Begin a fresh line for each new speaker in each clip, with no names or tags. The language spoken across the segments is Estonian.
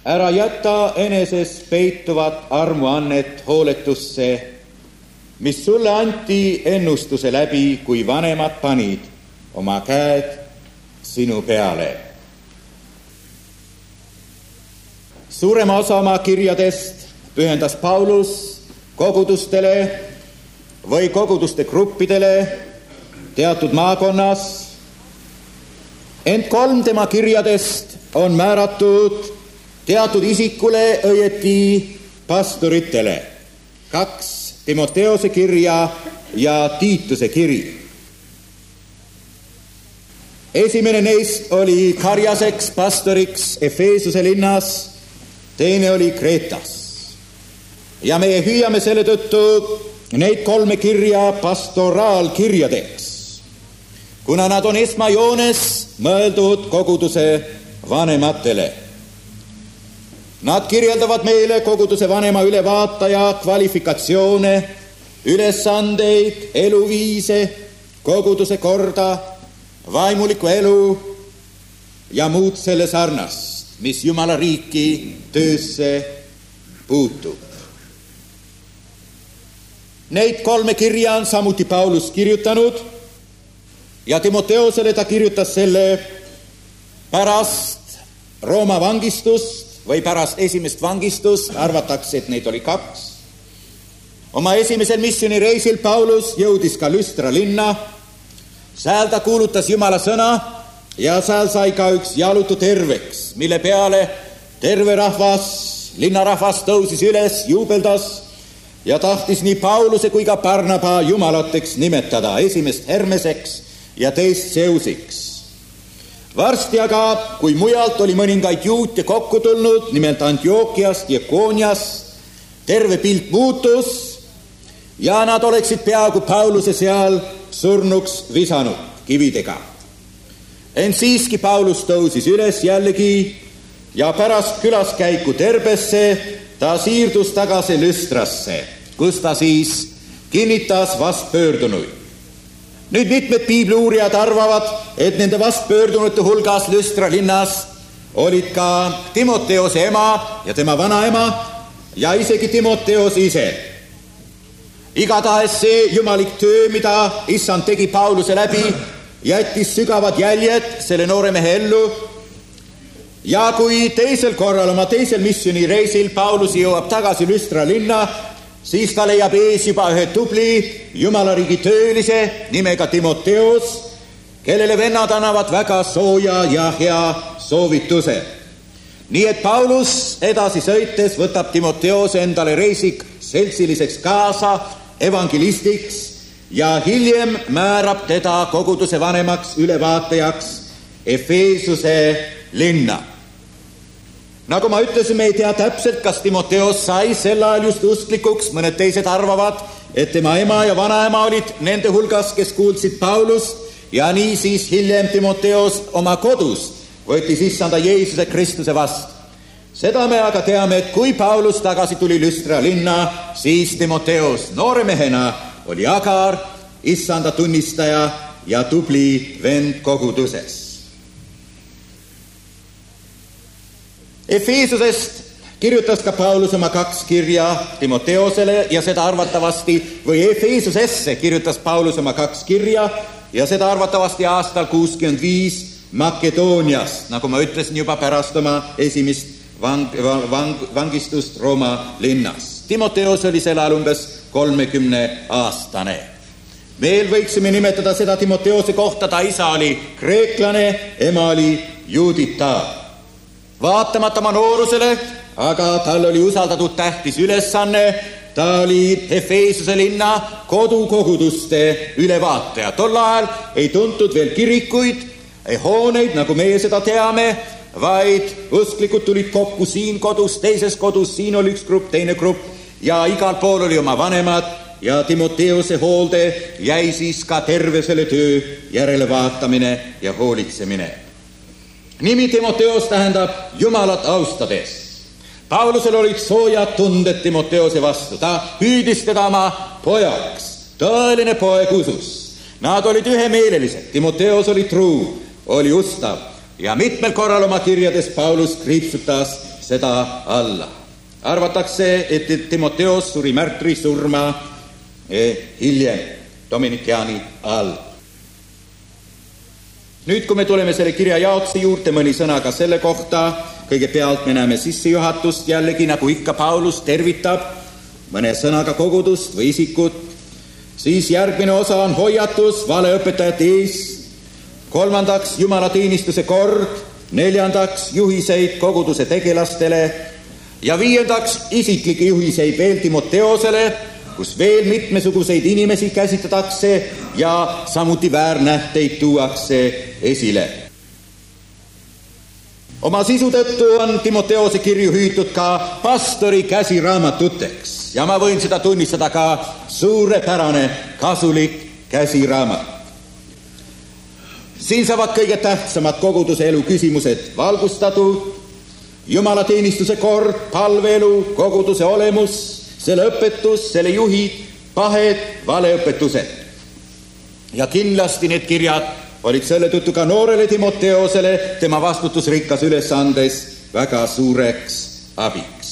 ära jäta eneses peituvat armuannet hooletusse, mis sulle anti ennustuse läbi, kui vanemad panid oma käed sinu peale. Suurema osa oma kirjadest pühendas Paulus kogudustele või koguduste gruppidele teatud maakonnas, ent 3 tema kirjadest on määratud teatud isikule, õieti pastoritele. 2 Timoteose kirja ja Tiituse kiri. Esimene neist oli karjaseks pastoriks Efeesuse linnas, teine oli Kreetas. Ja meie hüüame selle tõttu neid 3 kirja pastoraalkirjadeks, kuna nad on esmajoones mõeldud koguduse vanematele. Nad kirjeldavad meile koguduse vanema ülevaataja kvalifikatsioone, ülesandeid, eluviise, koguduse korda, vaimulikku elu ja muud selle sarnast, mis Jumala riiki töösse puutub. Neid 3 kirja on samuti Paulus kirjutanud ja Timoteosele ta kirjutas selle pärast Rooma vangistust või pärast esimest vangistust, arvatakse, et neid oli 2. Oma esimesel missioonireisil Paulus jõudis ka Lüstra linna, seal ta kuulutas Jumala sõna ja seal sai ka üks jalutu terveks, mille peale terve rahvas, linnarahvas tõusis üles, juubeldas ja tahtis nii Pauluse kui ka Barnaba jumalateks nimetada, esimest Hermeseks ja teist Zeusiks. Varsti aga, kui mujalt oli mõningaid juute kokku tulnud, nimelt Antiokiast ja Kooniast, terve pilt muutus ja nad oleksid peaaegu Pauluse seal surnuks visanud kividega. Ent siiski Paulus tõusis üles jällegi ja pärast külaskäiku Derbesse ta siirdus tagasi Lüstrasse, kus ta siis kinnitas vastpöördunuid. Nüüd mitmed piibliuurijad arvavad, et nende vastpöördunute hulgas Lüstra linnas olid ka Timoteose ema ja tema vanaema ja isegi Timoteos ise. Igatahes see jumalik töö, mida Issand tegi Pauluse läbi, jättis sügavad jäljed selle noore mehe ellu. Ja kui teisel korral, oma teisel missioonireisil Paulus jõuab tagasi Lüstra linna, siis ta leiab ees juba ühe tubli Jumala riigi töölise nimega Timoteos, kellele vennad annavad väga sooja ja hea soovituse. Nii et Paulus edasi sõites võtab Timoteose endale reisik seltsiliseks kaasa, evangelistiks ja hiljem määrab teda koguduse vanemaks ülevaatajaks Efeesuse linna. Nagu ma ütlesin, me ei tea täpselt, kas Timoteos sai sel ajal just usklikuks, mõned teised arvavad, et tema ema ja vanaema olid nende hulgas, kes kuulsid Paulust ja nii siis hiljem Timoteos oma kodus võttis Issanda Jeesuse Kristuse vastu. Seda me aga teame, et kui Paulus tagasi tuli Lüstra linna, siis Timoteos noore mehena oli agar, Issanda tunnistaja ja tubli vend koguduses. Efeesusest kirjutas ka Paulus oma 2 kirja Timoteosele ja seda arvatavasti, või Efeesusesse kirjutas Paulus oma 2 kirja ja seda arvatavasti aastal 65 Makedooniast, nagu ma ütlesin juba pärast oma esimest vangistust Rooma linnas. Timoteos oli sel ajal umbes 30-aastane. Veel võiksime nimetada seda Timoteose kohta, ta isa oli kreeklane, ema oli juudita. Vaatamata oma noorusele, aga tal oli usaldatud tähtis ülesanne, ta oli Efeesuse linna kodukoguduste ülevaataja. Tol ajal ei tuntud veel kirikuid, hooneid, nagu meie seda teame, vaid usklikud tulid kokku siin kodus, teises kodus, siin oli üks grupp, teine grupp ja igal pool oli oma vanemad ja Timoteose hoolde jäi siis ka terve selle töö järelevaatamine ja hoolitsemine. Nimi Timoteos tähendab Jumalat austades. Paulusel olid soojad tunded Timoteose vastu. Ta hüüdis teda oma pojaks, tõeline poeg usus. Nad olid ühemeelelised. Timoteos oli truu, oli ustav ja mitmel korral oma kirjades Paulus kriipsutas seda alla. Arvatakse, et Timoteos suri märtri surma hiljem Dominikiani all. Nüüd, kui me tuleme selle kirja jaotuse juurde, mõni sõna ka selle kohta. Kõigepealt me näeme sissejuhatust jällegi, nagu ikka Paulus tervitab mõne sõnaga kogudust või isikut. Siis järgmine osa on hoiatus valeõpetajate ees. Kolmandaks jumalateenistuse kord. Neljandaks juhiseid koguduse tegelastele. Ja viiendaks isiklikke juhiseid veel Timoteosele, kus veel mitmesuguseid inimesi käsitletakse ja samuti väärnähteid tuuakse esile. Oma sisu tõttu on Timoteose kirju hüütud ka pastori käsiraamatuteks ja ma võin seda tunnistada ka suurepärane kasulik käsiraamat. Siin saavad kõige tähtsamad koguduse elu küsimused valgustatud, jumalateenistuse kord, palveelu, koguduse olemus, selle õpetus, selle juhid, pahed, valeõpetused. Ja kindlasti need kirjad olid selle tõttu ka noorele Timoteosele tema vastutusrikkas ülesandes väga suureks abiks.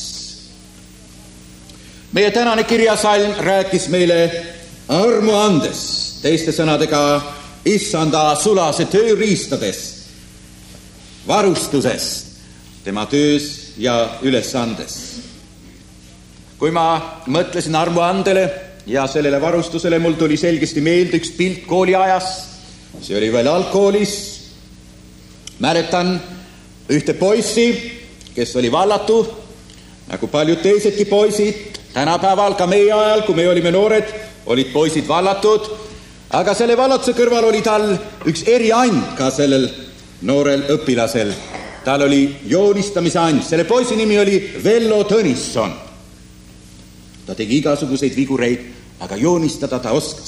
Meie tänane kirjasalm rääkis meile armuandes, teiste sõnadega issanda sulase tööriistadest, varustusest, tema töös ja ülesandes. Kui ma mõtlesin armuandele ja sellele varustusele, mul tuli selgesti meelde üks pilt kooliajas. See oli veel algkoolis. Mäletan ühte poissi, kes oli vallatu, nagu paljud teisedki poisid. Tänapäeval, ka meie ajal, kui me olime noored, olid poisid vallatud. Aga selle vallatuse kõrval oli tal üks eriand ka sellel noorel õpilasel. Tal oli joonistamise and. Selle poisi nimi oli Vello Tõnisson. Ta tegi igasuguseid vigureid, aga joonistada ta oskas.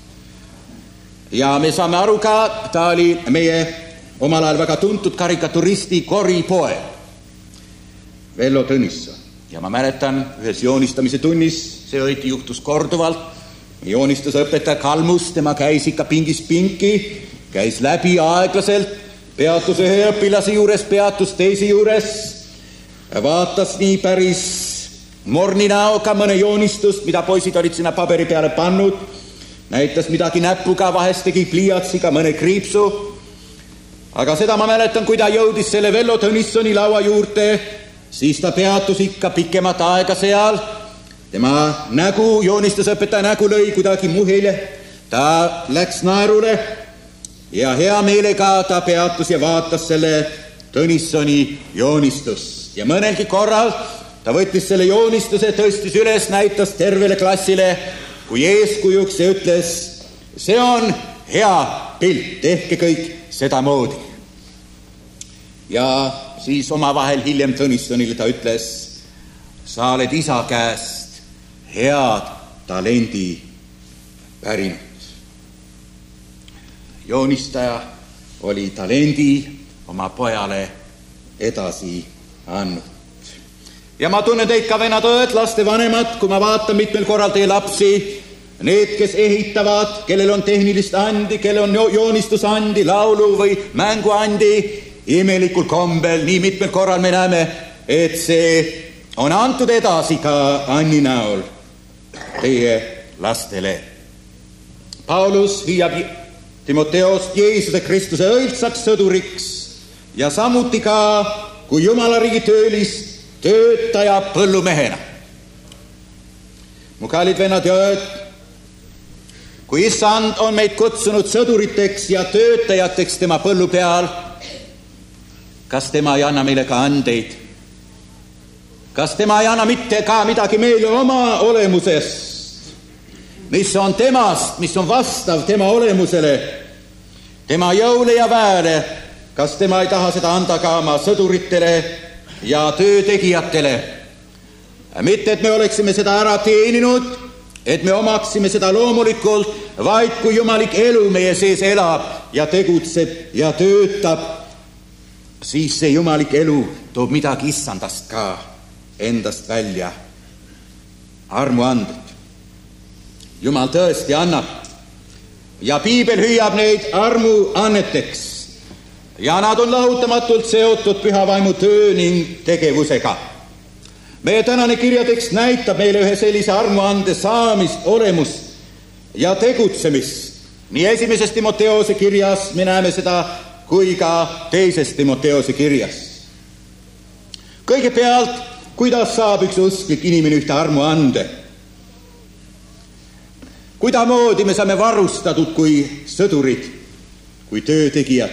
Ja me saame aru ka, ta oli meie omal ajal väga tuntud karikaturisti Kori poeg. Vello Tõnisson. Ja ma mäletan ühes joonistamise tunnis, see õiti juhtus korduvalt, joonistusõpetaja Kalmus, tema käis ikka pingist pinki, käis läbi aeglaselt, peatus ühe õpilase juures, peatus teise juures, vaatas nii päris morninäoga mõne joonistust, mida poisid olid sinna paberi peale pannud, näitas midagi näpuga, vahest tegi pliiatsiga mõne kriipsu. Aga seda ma mäletan, kui ta jõudis selle Vello Tõnissoni laua juurde, siis ta peatus ikka pikemat aega seal. Tema nägu, joonistusõpetaja nägu lõi kuidagi muhile, ta läks naerule ja hea meelega ta peatus ja vaatas selle Tõnissoni joonistust. Ja mõnelgi korral ta võttis selle joonistuse, tõstis üles, näitas tervele klassile kui eeskujuks ja ütles, see on hea pilt, tehke kõik seda moodi. Ja siis omavahel hiljem Tõnissonile ta ütles, sa oled isa käest head talendi pärinud. Joonistaja oli talendi oma pojale edasi andnud. Ja ma tunnen teid ka vennatööd, laste vanemad, kui ma vaatan mitmel korral teie lapsi, need, kes ehitavad, kellel on tehnilist andi, kellel on joonistusandi, laulu või mänguandi, imelikul kombel, nii mitmel korral me näeme, et see on antud edasi ka Anni näol teie lastele. Paulus hüüab Timoteost Jeesuse Kristuse õilsaks sõduriks ja samuti ka kui Jumala riigi töölist töötaja põllumehena. Mu kallid vennad ja ööd, kui issand on meid kutsunud sõduriteks ja töötajateks tema põllu peal, kas tema ei anna meile ka andeid? Kas tema ei anna mitte ka midagi meile oma olemusest, mis on temast, mis on vastav tema olemusele, tema jõule ja väele? Kas tema ei taha seda anda ka oma sõduritele ja töötegijatele? Mitte, et me oleksime seda ära teeninud, et me omaksime seda loomulikult, vaid kui jumalik elu meie sees elab ja tegutseb ja töötab, siis see jumalik elu toob midagi issandast ka endast välja. Armuanded. Jumal tõesti annab ja piibel hüüab neid armuanneteks. ja nad on lahutamatult seotud püha vaimu töö ning tegevusega. Meie tänane kirjatekst näitab meile ühe sellise armuande saamist, olemust ja tegutsemist. Nii esimeses Timoteose kirjas me näeme seda kui ka teises Timoteose kirjas. Kõigepealt, kuidas saab üks usklik inimene ühte armuande? Kuidamoodi me saame varustatud kui sõdurid, kui töötegijad?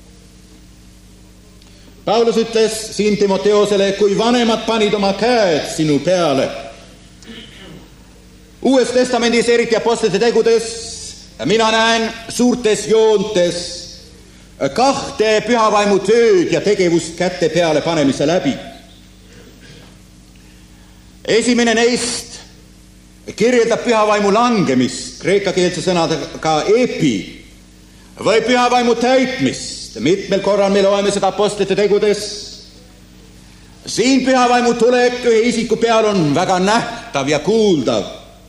Paulus ütles siin Timoteosele, kui vanemad panid oma käed sinu peale. Uues testamendis, eriti apostlite tegudes, mina näen suurtes joontes kahte pühavaimu tööd ja tegevust kätte peale panemise läbi. Esimene neist kirjeldab pühavaimu langemist, kreekakeelse sõnadega epi, või pühavaimu täitmist. Mitmel korral me loeme seda apostlite tegudes. Siin pühavaimu tulek ühe isiku peal on väga nähtav ja kuuldav.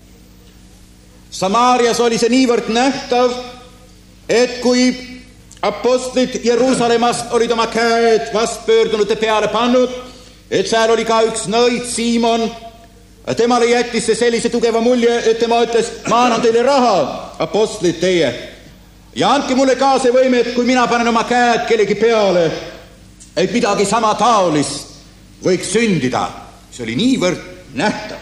Samaarias oli see niivõrd nähtav, et kui apostlid Jeruusalemmast olid oma käed vastpöördunute peale pannud, et seal oli ka üks nõid, Siimon, temale jättis see sellise tugeva mulje, et tema ütles, ma annan teile raha, apostlid teie, ja andke mulle ka see võime, et kui mina panen oma käed kellegi peale, et midagi sama taolist võiks sündida. See oli niivõrd nähtav.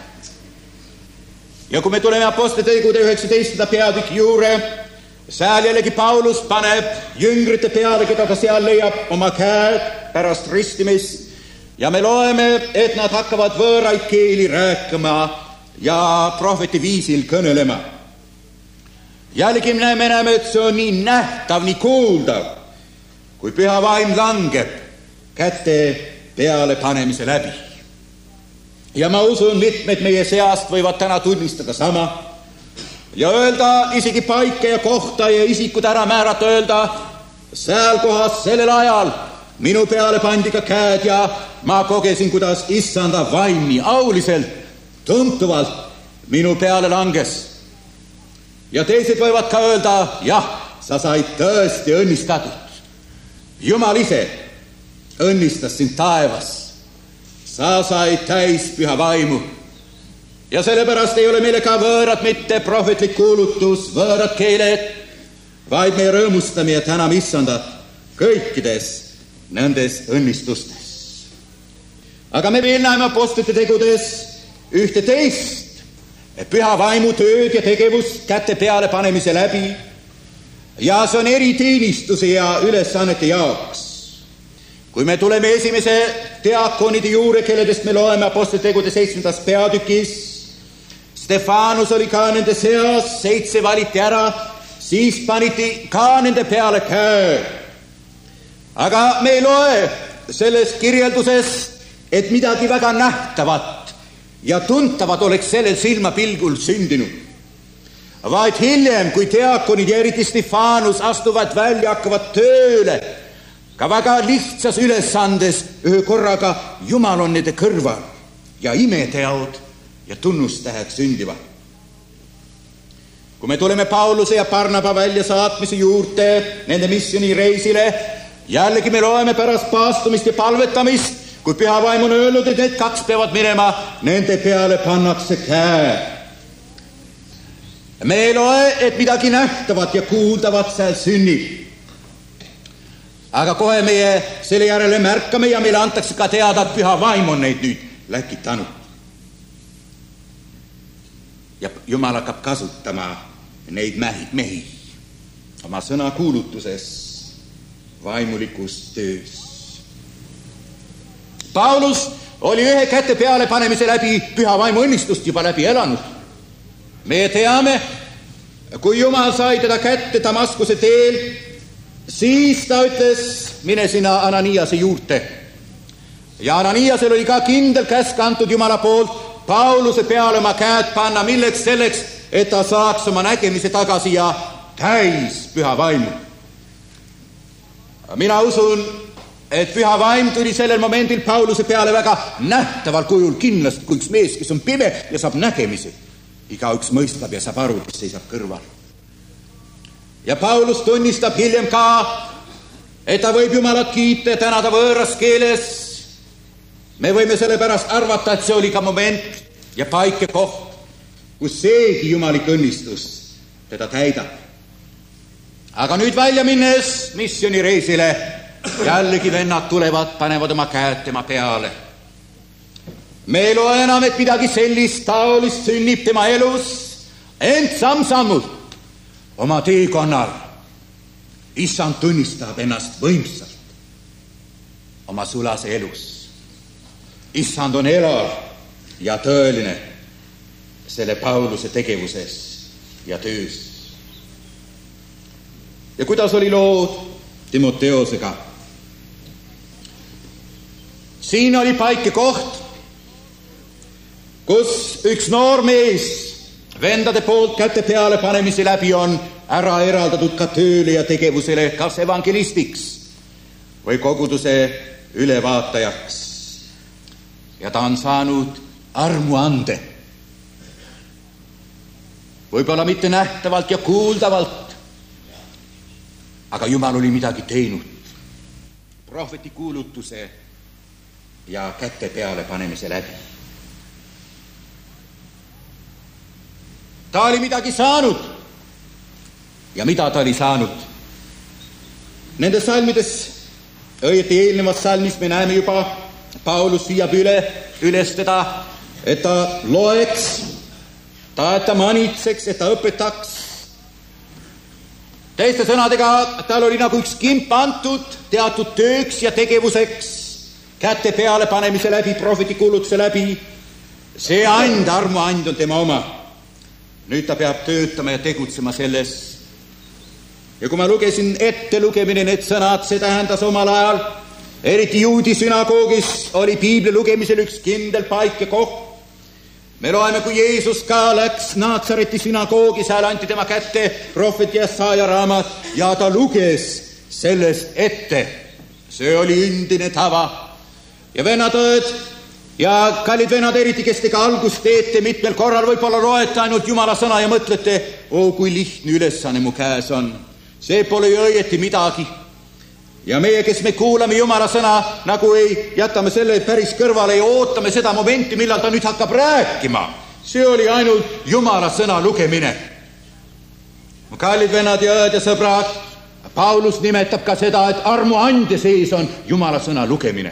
Ja kui me tuleme apostlite tegude 19. peatüki juurde, seal jällegi Paulus paneb jüngrite peale, keda ta seal leiab, oma käed pärast ristimist, ja me loeme, et nad hakkavad võõraid keeli rääkima ja prohveti viisil kõnelema. Jällegi me näeme, et see on nii nähtav, nii kuuldav, kui püha vaim langeb kätte peale panemise läbi. Ja ma usun, mitmed meie seast võivad täna tunnistada sama ja öelda isegi paika ja kohta ja isikud ära määrata, öelda seal kohas sellel ajal minu peale pandi ka käed ja ma kogesin, kuidas issanda vaim nii auliselt, tuntuvalt minu peale langes. Ja teised võivad ka öelda, jah, sa said tõesti õnnistatud. Jumal ise õnnistas sind taevas. Sa said täis püha vaimu. Ja sellepärast ei ole meile ka võõrad mitte prohvetlik kuulutus, võõrad keeled, vaid me rõõmustame ja täname issandat kõikides nendes õnnistustes. Aga me veel näeme apostlite tegudes ühte teist püha vaimu tööd ja tegevust kätte peale panemise läbi, ja see on eriteenistuse ja ülesannete jaoks. Kui me tuleme esimese diakonide juurde, kelledest me loeme apostlite tegude 7. peatükis, Stefanus oli ka nende seas, 7 valiti ära, siis paniti ka nende peale käe. Aga me ei loe selles kirjelduses, et midagi väga nähtavat ja tuntavad oleks sellel silmapilgul sündinud. Vaid hiljem, kui diakonid ja eriti Stefanus astuvad välja, hakkavad tööle, ka väga lihtsas ülesandes ühe korraga Jumal on nende kõrval ja imeteod ja tunnustähed sündivad. Kui me tuleme Pauluse ja Barnaba välja saatmise juurde nende missioonireisile, jällegi me loeme pärast paastumist ja palvetamist, kui püha vaim on öelnud, et need 2 peavad minema, nende peale pannakse käe. Me ei loe, et midagi nähtavat ja kuuldavat seal sünnib. Aga kohe meie selle järele märkame ja meile antakse ka teada, et püha vaim on neid nüüd läkitanud. Ja Jumal hakkab kasutama neid mehi oma sõna kuulutuses, vaimulikus töös. Paulus oli ühe kätte peale panemise läbi püha vaimu õnnistust juba läbi elanud. Me teame, kui Jumal sai teda kätte Damaskuse teel, siis ta ütles, mine sina Ananiase juurde. Ja Ananiasel oli ka kindel käsk antud Jumala poolt Pauluse peale oma käed panna, milleks selleks, et ta saaks oma nägemise tagasi ja täis püha vaimu. Mina usun, et püha vaim tuli sellel momendil Pauluse peale väga nähtaval kujul, kindlasti kui üks mees, kes on pime ja saab nägemise. Igaüks mõistab ja saab aru, kes seisab kõrval. Ja Paulus tunnistab hiljem ka, et ta võib Jumalat kiita ja tänada võõras keeles. Me võime sellepärast arvata, et see oli ka moment ja paik ja koht, kus seegi jumalik õnnistus teda täidab. Aga nüüd välja minnes missioonireisile, jällegi vennad tulevad, panevad oma käed tema peale. Me ei loe enam, et midagi sellist taolist sünnib tema elus, ent samm-sammult oma teekonnal Issand tunnistab ennast võimsalt oma sulase elus. Issand on elav ja tõeline selle Pauluse tegevuses ja töös. Ja kuidas oli lood Timoteosega? Siin oli paik ja koht, kus üks noor mees vendade poolt käte peale panemise läbi on ära eraldatud ka tööle ja tegevusele, kas evangelistiks või koguduse ülevaatajaks. Ja ta on saanud armuande. Võib-olla mitte nähtavalt ja kuuldavalt, aga Jumal oli midagi teinud. Prohveti kuulutuse ja käte peale panemise läbi. Ta oli midagi saanud. Ja mida ta oli saanud? Nendes salmides, õieti eelnevas salmis me näeme juba, Paulus viiab üles teda, et ta loeks, et ta manitseks, et ta õpetaks. Teiste sõnadega, tal oli nagu üks kimp antud teatud tööks ja tegevuseks, käte peale panemise läbi, prohveti kuulutuse läbi. See and, armuand on tema oma. Nüüd ta peab töötama ja tegutsema selles. Ja kui ma lugesin ette lugemine need sõnad, see tähendas omal ajal, eriti juudi sünagoogis oli piibli lugemisel üks kindel paik ja koht. Me loeme, kui Jeesus ka läks Naatsareti sünagoogi, seal anti tema kätte prohveti Jesaja raamat ja ta luges sellest ette. See oli üldine tava. Ja vennadõed ja kallid vennad, eriti kes te ka algust teete, mitmel korral võib-olla loete ainult Jumala sõna ja mõtlete, kui lihtne ülesanne mu käes on. See pole ju õieti midagi. Ja meie, kes me kuulame Jumala sõna, nagu ei jätame selle päris kõrvale ja ootame seda momenti, millal ta nüüd hakkab rääkima. See oli ainult Jumala sõna lugemine. Kallid vennad ja õed ja sõbrad, Paulus nimetab ka seda, et armuande sees on Jumala sõna lugemine.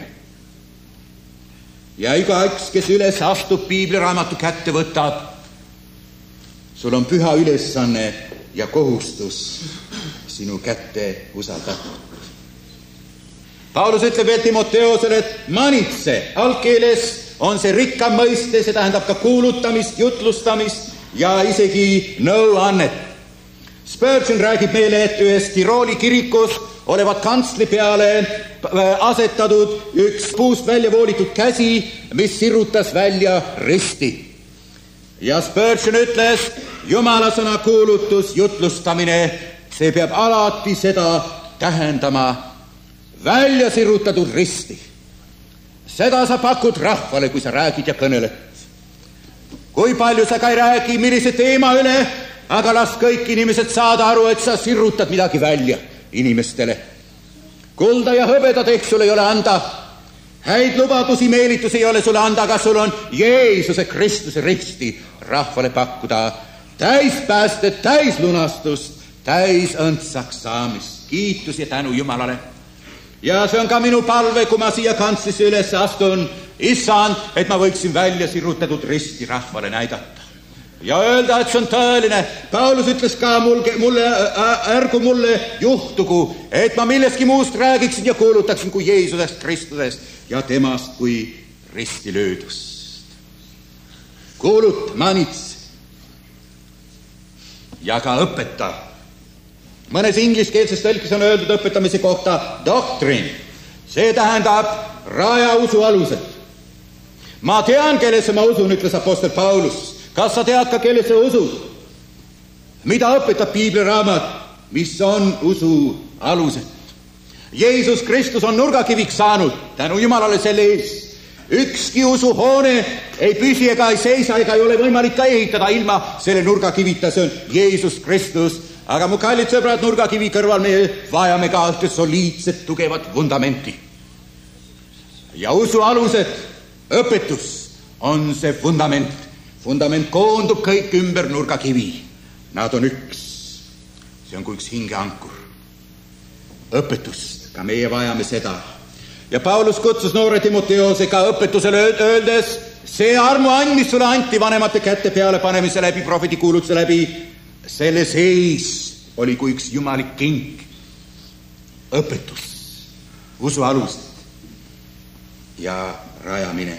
Ja igaüks, kes üles astub, piibliraamatu kätte võtab, sul on püha ülesanne ja kohustus sinu kätte usaldatud. Paulus ütleb veel Timoteosele, et manitse, algkeeles on see rikkam mõiste, see tähendab ka kuulutamist, jutlustamist ja isegi nõuannet. Spurgeon räägib meile, et ühes Tirooli kirikus olevat kantsli peale asetatud üks puust välja voolitud käsi, mis sirutas välja risti. Ja Spurgeon ütles, Jumala sõna kuulutus, jutlustamine, see peab alati seda tähendama välja sirutatud risti. Seda sa pakud rahvale, kui sa räägid ja kõneled. Kui palju sa ka ei räägi, millise teema üle, aga las kõik inimesed saada aru, et sa sirutad midagi välja inimestele. Kulda ja hõbedat ehk sul ei ole anda. Häid lubadusi, meelitusi ei ole sulle anda, aga sul on Jeesuse Kristuse risti rahvale pakkuda. Täis päästet, täis lunastust, täis õndsaks saamist. Kiitus ja tänu Jumalale. Ja see on ka minu palve, kui ma siia kantslisse üles astun, Issand, et ma võiksin välja sirutatud risti rahvale näidata. Ja öelda, et see on tõeline. Paulus ütles ka ärgu mulle juhtugu, et ma milleski muust räägiksin ja kuulutaksin kui Jeesusest Kristusest ja temast kui risti löödust. Kuulut, manits ja ka õpeta. Mõnes ingliskeelses tõlkes on öeldud õpetamise kohta doctrine. See tähendab raja usu alused. Ma tean, kellesse ma usun, ütles apostel Paulus. Kas sa tead ka, kelle sa usud? Mida õpetab piibliraamat? Mis on usu alused? Jeesus Kristus on nurgakiviks saanud, tänu Jumalale selle ees. Ükski usuhoone ei püsi ega ei seisa ega ei ole võimalik ka ehitada ilma selle nurgakivita, see on Jeesus Kristus. Aga mu kallid sõbrad, nurgakivi kõrval me vajame ka ühte soliidset, tugevat vundamenti. Ja usu alused, õpetus on see vundament. Vundament koondub kõik ümber nurgakivi. Nad on üks. See on kui üks hingeankur. Õpetust, ka meie vajame seda. Ja Paulus kutsus noore Timoteose ka õpetusele öeldes, see armuand, mis sulle anti vanemate kätte peale panemise läbi, prohveti kuulutuse läbi, selle seis oli kui üks jumalik kink. Õpetus, usu alused ja rajamine.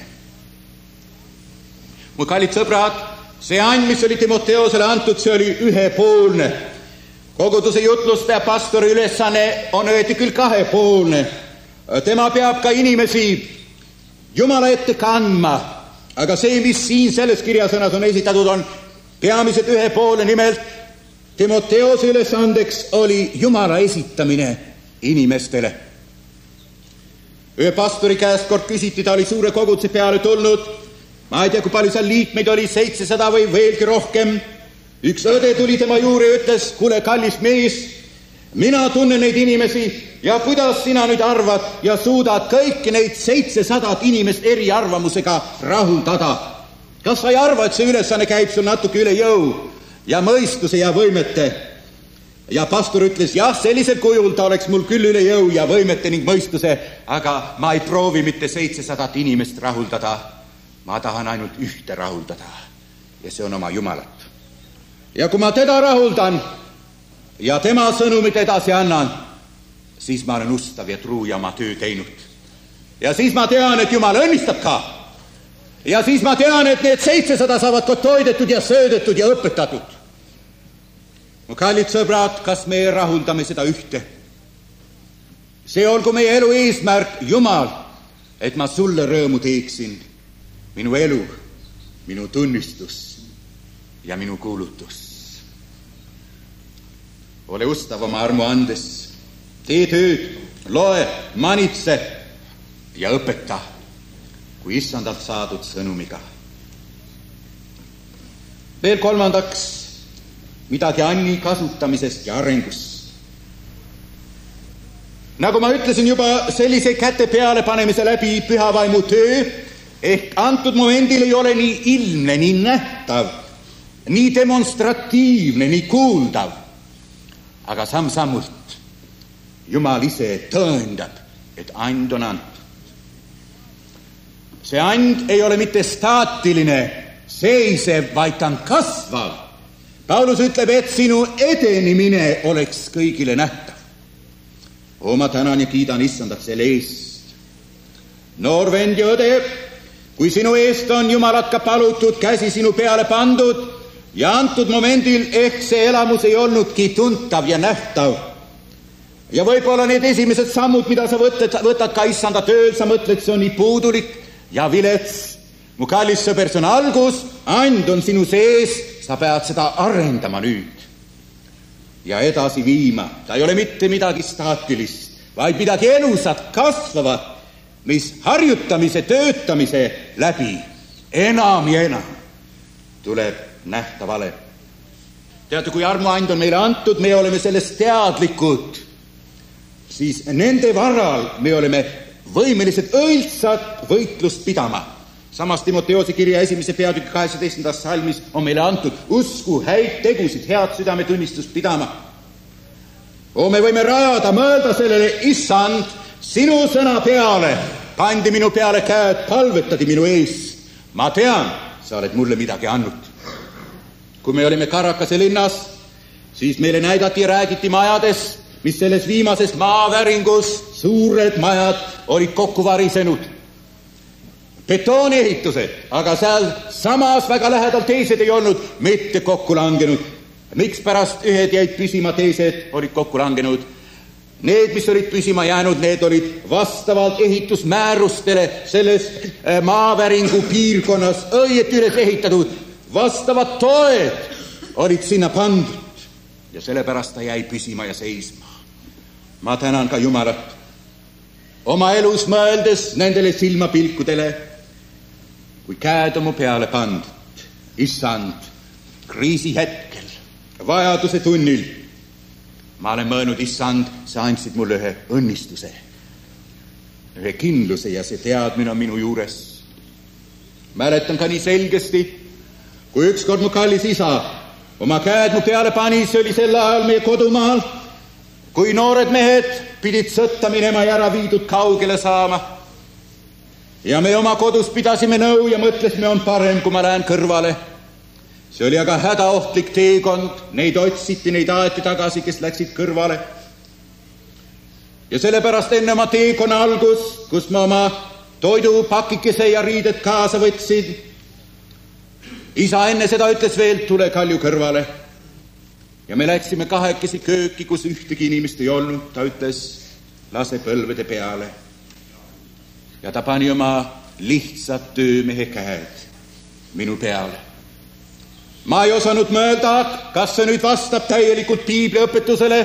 Mu kallid sõbrad, see and, mis oli Timoteosele antud, see oli ühepoolne. Koguduse jutluste ja pastori ülesanne on õieti küll kahepoolne. Tema peab ka inimesi Jumala ette kandma, aga see, mis siin selles kirjasõnas on esitatud, on peamiselt ühepoolne. Nimelt Timoteose ülesandeks oli Jumala esitamine inimestele. Ühe pastori käest kord küsiti, ta oli suure koguduse peale tulnud, ma ei tea, kui palju seal liikmeid oli, 700 või veelgi rohkem. Üks õde tuli tema juurde ja ütles, kuule, kallis mees, mina tunnen neid inimesi ja kuidas sina nüüd arvad ja suudad kõiki neid 700 inimest eri arvamusega rahuldada? Kas sa ei arva, et see ülesanne käib sul natuke üle jõu ja mõistuse ja võimete? Ja pastor ütles, jah, sellisel kujul ta oleks mul küll üle jõu ja võimete ning mõistuse, aga ma ei proovi mitte 700 inimest rahuldada. Ma tahan ainult ühte rahuldada ja see on oma Jumalat. Ja kui ma teda rahuldan ja tema sõnumit edasi annan, siis ma olen ustav ja truu ja oma töö teinud. Ja siis ma tean, et Jumal õnnistab ka. Ja siis ma tean, et need 700 saavad ka toidetud ja söödetud ja õpetatud. Mu kallid sõbrad, kas me rahuldame seda ühte? See olgu meie elu eesmärk, Jumal, et ma sulle rõõmu teeksin. Minu elu, minu tunnistus ja minu kuulutus. Ole ustav oma armu andes, tee tööd, loe, manitse ja õpeta, kui issandalt saadud sõnumiga. Veel kolmandaks, midagi anni kasutamisest ja arengust. Nagu ma ütlesin juba, sellise käte peale panemise läbi pühavaimu töö, ehk antud momendil ei ole nii ilmne, nii nähtav, nii demonstratiivne, nii kuuldav. Aga samm-sammult Jumal ise tõendab, et and on antud. See and ei ole mitte staatiline, seisev, vaid ta on kasvav. Paulus ütleb, et sinu edenemine oleks kõigile nähtav. Ma tänan ja kiidan issandat selle eest. Noor vend ja õde, kui sinu eest on Jumalat ka palutud, käsi sinu peale pandud ja antud momendil ehk see elamus ei olnudki tuntav ja nähtav. Ja võib-olla need esimesed sammud, mida sa võtad ka issanda tööl, sa mõtled, see on nii puudulik ja vilets. Mu kallis sõber, see on algus, and on sinu sees, sa pead seda arendama nüüd ja edasi viima. Ta ei ole mitte midagi staatilist, vaid midagi elusat, kasvavat, mis harjutamise, töötamise läbi enam ja enam tuleb nähtavale. Teate, kui armuand on meile antud, me oleme sellest teadlikud, siis nende varal me oleme võimelised õilsat võitlust pidama. Samas Timoteose kirja 1. peatüki 18. salmis on meile antud usku, häid tegusid, head südametunnistust pidama. Me võime rajada, mõelda sellele, issand, sinu sõna peale pandi minu peale käed, palvetadi minu ees. Ma tean, sa oled mulle midagi andnud. Kui me olime Karakase linnas, siis meile näidati ja räägiti majades, mis selles viimases maaväringus suured majad olid kokku varisenud. Betooniehitused, aga seal samas väga lähedal teised ei olnud mitte kokku langenud. Miks pärast ühed jäid püsima, teised olid kokku langenud? Need, mis olid püsima jäänud, need olid vastavalt ehitusmäärustele selles maaväringu piirkonnas õieti üles ehitatud. Vastavad toed olid sinna pandud ja sellepärast ta jäi püsima ja seisma. Ma tänan ka Jumalat oma elus mõeldes nendele silmapilkudele, kui käed on mu peale pandud, issand, kriisi hetkel, vajaduse tunnil, ma olen mõelnud, issand, sa andsid mulle ühe õnnistuse, ühe kindluse ja see teadmine on minu juures. Mäletan ka nii selgesti, kui ükskord mu kallis isa oma käed mu peale pani, see oli sel ajal meie kodumaal, kui noored mehed pidid sõtta minema ja ära viidud kaugele saama. Ja me oma kodus pidasime nõu ja mõtlesime, on parem, kui ma lähen kõrvale. See oli aga hädaohtlik teekond, neid otsiti, neid aeti tagasi, kes läksid kõrvale. Ja sellepärast enne oma teekonna algus, kus ma oma toidupakikese ja riided kaasa võtsin, isa enne seda ütles veel, tule Kalju kõrvale. Ja me läksime kahekesi kööki, kus ühtegi inimest ei olnud. Ta ütles, lase põlvede peale. Ja ta pani oma lihtsad töömehe käed minu peale. Ma ei osanud mõelda, kas see nüüd vastab täielikult piibliõpetusele.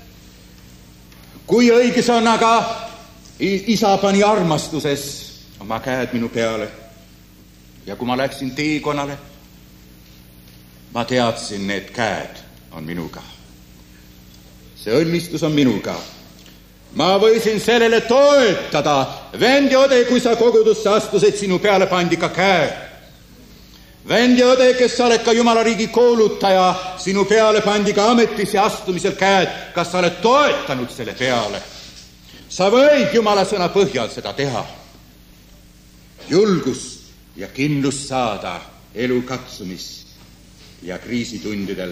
Kui õige see on, aga isa pani armastuses oma käed minu peale. Ja kui ma läksin teekonnale, ma teadsin, need käed on minuga. See õnnistus on minuga. Ma võisin sellele toetada. Vend ja õde, kui sa kogudusse astusid, sinu peale pandi ka käed. Vend ja õde, kes sa oled ka Jumala riigi koolutaja, sinu peale pandi ka ametisse astumisel käed. Kas sa oled toetanud selle peale? Sa võid Jumala sõna põhjal seda teha. Julgust ja kindlust saada elu katsumis ja kriisitundidel.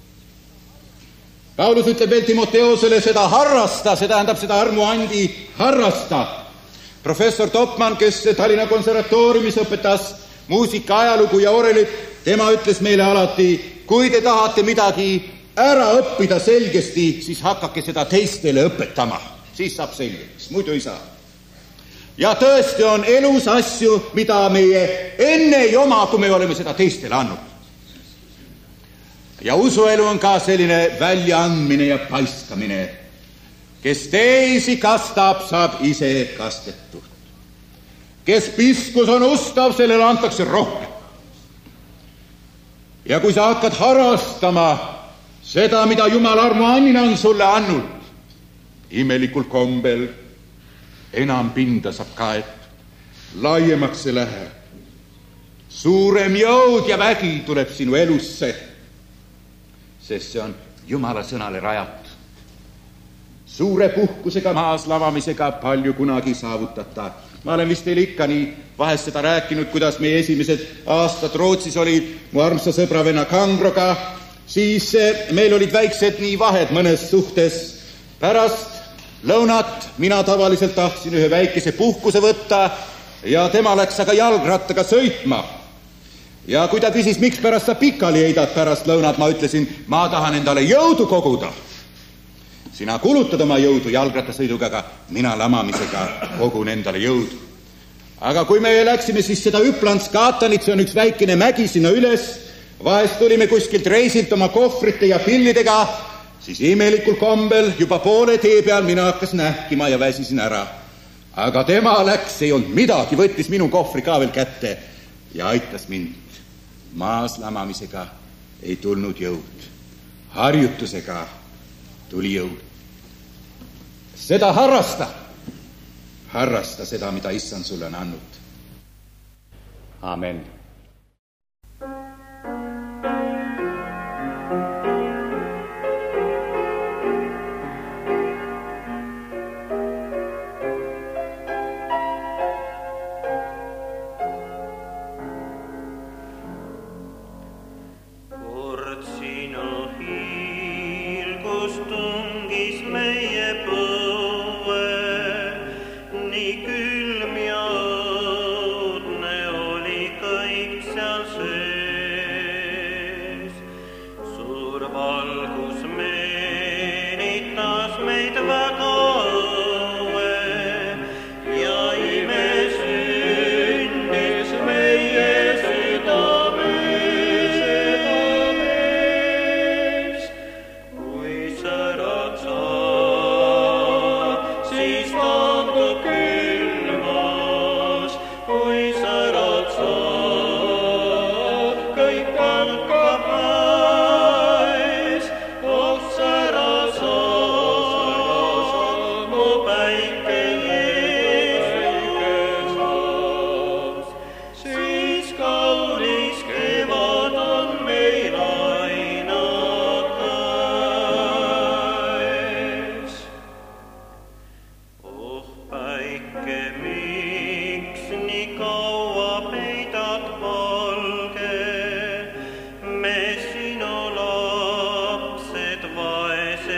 Paulus ütleb veel Timoteosele seda harrasta, see tähendab seda armuandi harrasta. Professor Topman, kes Tallinna konservatooriumis õpetas muusika, ajalugu ja orelit, tema ütles meile alati, kui te tahate midagi ära õppida selgesti, siis hakake seda teistele õpetama. Siis saab selgeks, muidu ei saa. Ja tõesti on elus asju, mida meie enne ei oma, kui me oleme seda teistele andnud. Ja usuelu on ka selline väljaandmine ja paiskamine. Kes teisi kastab, saab ise kastetud. Kes piskus on ustav, sellele antakse rohkem. Ja kui sa hakkad harrastama seda, mida Jumal armuannina on sulle andnud, imelikul kombel enam pinda saab kaet, laiemaks see läheb. Suurem jõud ja vägi tuleb sinu elusse, sest see on Jumala sõnale rajatud. Suure puhkusega, maas lavamisega palju kunagi saavutata. Ma olen vist teile ikka nii vahest seda rääkinud, kuidas meie esimesed aastad Rootsis olid mu armsa sõbravenna Kangroga, siis meil olid väiksed nii vahed mõnes suhtes. Pärast lõunat mina tavaliselt tahtsin ühe väikese puhkuse võtta ja tema läks aga jalgrattaga sõitma. Ja kui ta küsis, miks pärast sa pikali heidad pärast lõunat, ma ütlesin, ma tahan endale jõudu koguda. Sina kulutad oma jõudu jalgrattasõiduga, aga mina lamamisega kogun endale jõudu. Aga kui me läksime siis seda Üplandskaatanit, see on üks väikene mägi sinna üles, vahest tulime kuskilt reisilt oma kohvrite ja pillidega, siis imelikul kombel juba poole tee peal mina hakkas nähkima ja väsisin ära. Aga tema läks, ei olnud midagi, võttis minu kohvri ka veel kätte ja aitas mind. Maas lamamisega ei tulnud jõud. Harjutusega tuli jõud. Seda harrasta. Harrasta seda, mida Issand sulle on andnud. Amen.
Oh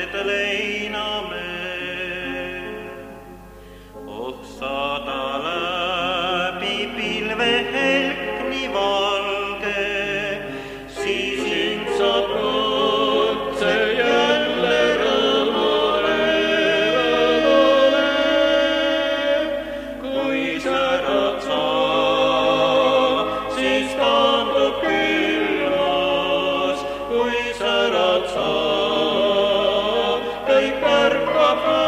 lapsed leiname. Saada läbi pilve helk nii valge, siis sind saab otse jälle rõõmule. Kui särad sa, siis taandub külmas. Kui särad sa, kõik ärkab